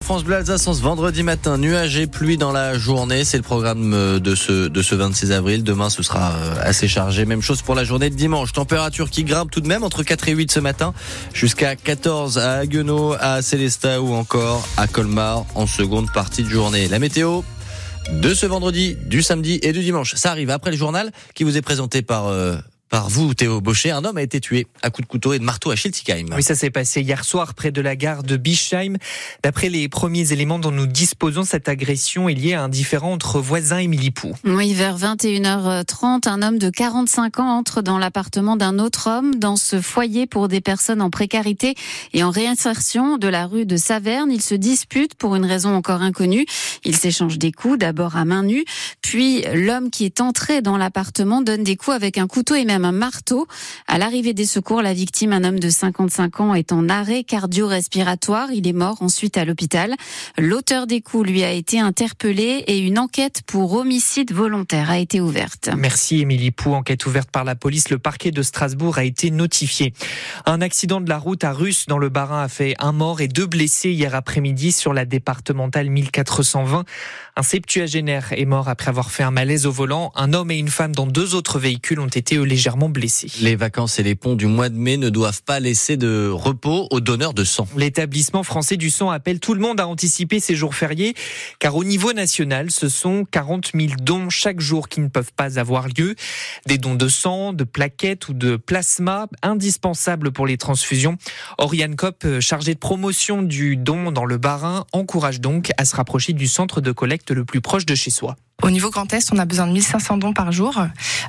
France Bleu Alsace en ce vendredi matin. Nuages et pluie dans la journée. C'est le programme de ce 26 avril. Demain, ce sera assez chargé. Même chose pour la journée de dimanche. Température qui grimpe tout de même entre 4 et 8 ce matin. Jusqu'à 14 à Haguenau, à Célestat ou encore à Colmar en seconde partie de journée. La météo de ce vendredi, du samedi et du dimanche. Ça arrive après le journal qui vous est présenté par vous, Théo Baucher. Un homme a été tué à coups de couteau et de marteau à Schiltigheim. Oui, ça s'est passé hier soir près de la gare de Bischheim. D'après les premiers éléments dont nous disposons, cette agression est liée à un différend entre voisins et Émilie-Pou. Oui, vers 21h30, un homme de 45 ans entre dans l'appartement d'un autre homme dans ce foyer pour des personnes en précarité et en réinsertion de la rue de Saverne. Ils se disputent pour une raison encore inconnue. Ils s'échangent des coups, d'abord à main nue, puis l'homme qui est entré dans l'appartement donne des coups avec un couteau et même un marteau. À l'arrivée des secours, la victime, un homme de 55 ans, est en arrêt cardio-respiratoire. Il est mort ensuite à l'hôpital. L'auteur des coups, lui, a été interpellé et une enquête pour homicide volontaire a été ouverte. Merci Émilie-Pou. Enquête ouverte par la police. Le parquet de Strasbourg a été notifié. Un accident de la route à Russe dans le Bas-Rhin a fait un mort et 2 blessés hier après-midi sur la départementale 1420. Un septuagénaire est mort après avoir fait un malaise au volant. Un homme et une femme dans 2 autres véhicules ont été légèrement blessés. Les vacances et les ponts du mois de mai ne doivent pas laisser de repos aux donneurs de sang. L'établissement français du sang appelle tout le monde à anticiper ces jours fériés, car au niveau national, ce sont 40 000 dons chaque jour qui ne peuvent pas avoir lieu. Des dons de sang, de plaquettes ou de plasma, indispensables pour les transfusions. Oriane Kopp, chargée de promotion du don dans le Bas-Rhin, encourage donc à se rapprocher du centre de collecte le plus proche de chez soi. Au niveau Grand Est, on a besoin de 1500 dons par jour.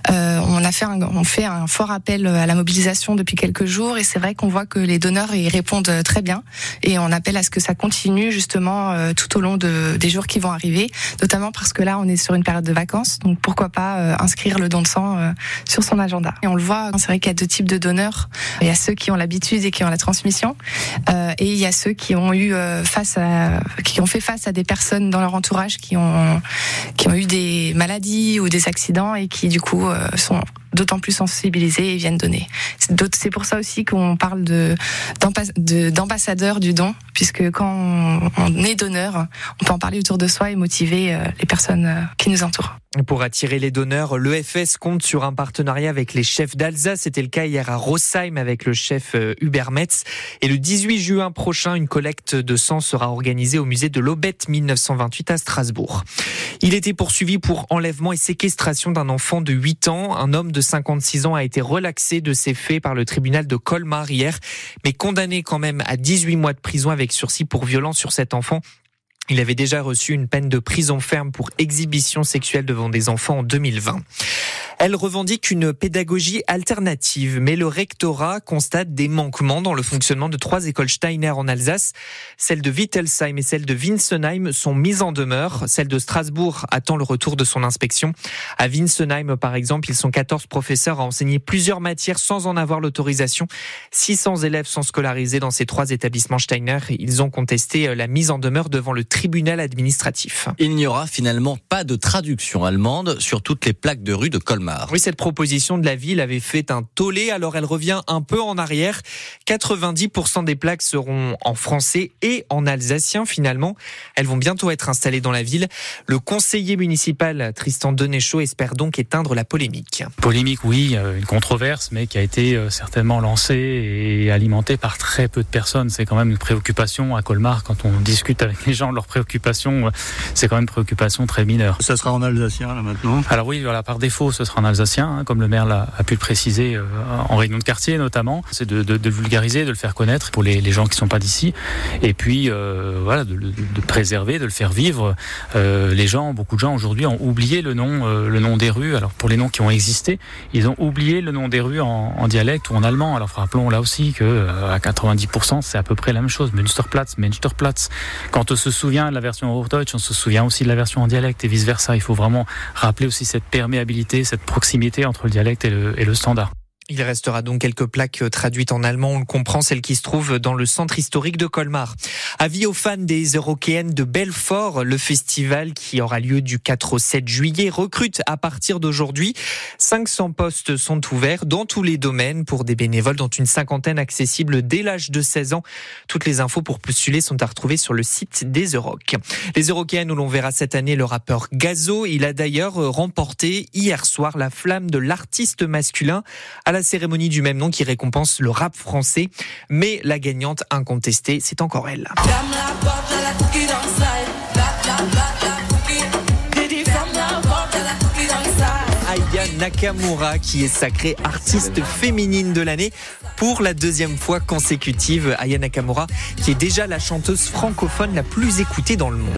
On fait un fort appel à la mobilisation depuis quelques jours et c'est vrai qu'on voit que les donneurs y répondent très bien et on appelle à ce que ça continue justement tout au long des jours qui vont arriver, notamment parce que là on est sur une période de vacances, donc pourquoi pas inscrire le don de sang sur son agenda. Et on le voit, c'est vrai qu'il y a 2 types de donneurs. Il y a ceux qui ont l'habitude et qui ont la transmission et il y a ceux qui ont fait face à des personnes dans leur entourage qui ont eu des maladies ou des accidents et qui du coup sont d'autant plus sensibilisés et viennent donner. C'est pour ça aussi qu'on parle d'ambassadeur du don, puisque quand on est donneur, on peut en parler autour de soi et motiver les personnes qui nous entourent. Pour attirer les donneurs, l'EFS compte sur un partenariat avec les chefs d'Alsace. C'était le cas hier à Rossheim avec le chef Hubert Metz. Et le 18 juin prochain, une collecte de sang sera organisée au musée de l'Aubette 1928 à Strasbourg. Il était poursuivi pour enlèvement et séquestration d'un enfant de 8 ans. Un homme de 56 ans a été relaxé de ces faits par le tribunal de Colmar hier, mais condamné quand même à 18 mois de prison avec sursis pour violence sur cet enfant. Il avait déjà reçu une peine de prison ferme pour exhibition sexuelle devant des enfants en 2020. Elle revendique une pédagogie alternative, mais le rectorat constate des manquements dans le fonctionnement de 3 écoles Steiner en Alsace. Celles de Wittelsheim et celle de Winsenheim sont mises en demeure. Celle de Strasbourg attend le retour de son inspection. À Winsenheim, par exemple, ils sont 14 professeurs à enseigner plusieurs matières sans en avoir l'autorisation. 600 élèves sont scolarisés dans ces 3 établissements Steiner. Ils ont contesté la mise en demeure devant le tribunal administratif. Il n'y aura finalement pas de traduction allemande sur toutes les plaques de rue de Colmar. Oui, cette proposition de la ville avait fait un tollé, alors elle revient un peu en arrière. 90% des plaques seront en français et en alsacien finalement. Elles vont bientôt être installées dans la ville. Le conseiller municipal Tristan Denéchaud espère donc éteindre la polémique. Polémique, oui, une controverse, mais qui a été certainement lancée et alimentée par très peu de personnes. C'est quand même une préoccupation à Colmar. Quand on discute avec les gens de leurs préoccupations, c'est quand même une préoccupation très mineure. Ça sera en alsacien là maintenant ? Alors oui, voilà, par défaut, ce sera en alsacien, comme le maire a pu le préciser en réunion de quartier notamment. C'est de le vulgariser, de le faire connaître pour les gens qui ne sont pas d'ici. Et puis voilà, de préserver, de le faire vivre. Beaucoup de gens aujourd'hui ont oublié le nom des rues. Alors pour les noms qui ont existé, ils ont oublié le nom des rues en dialecte ou en allemand. Alors rappelons là aussi que à 90%, c'est à peu près la même chose. Münsterplatz, Münsterplatz. Quand on se souvient de la version Hochdeutsch, on se souvient aussi de la version en dialecte et vice versa. Il faut vraiment rappeler aussi cette perméabilité, cette proximité entre le dialecte et le standard. Il restera donc quelques plaques traduites en allemand, on le comprend, celles qui se trouvent dans le centre historique de Colmar. Avis aux fans des Eurockéennes de Belfort, le festival qui aura lieu du 4 au 7 juillet recrute à partir d'aujourd'hui. 500 postes sont ouverts dans tous les domaines pour des bénévoles, dont une cinquantaine accessibles dès l'âge de 16 ans. Toutes les infos pour postuler sont à retrouver sur le site des Euroc. Les Eurockéennes où l'on verra cette année le rappeur Gazo. Il a d'ailleurs remporté hier soir la flamme de l'artiste masculin à la cérémonie du même nom qui récompense le rap français. Mais la gagnante incontestée, c'est encore elle. Aya Nakamura qui est sacrée artiste féminine de l'année pour la deuxième fois consécutive. Aya Nakamura qui est déjà la chanteuse francophone la plus écoutée dans le monde.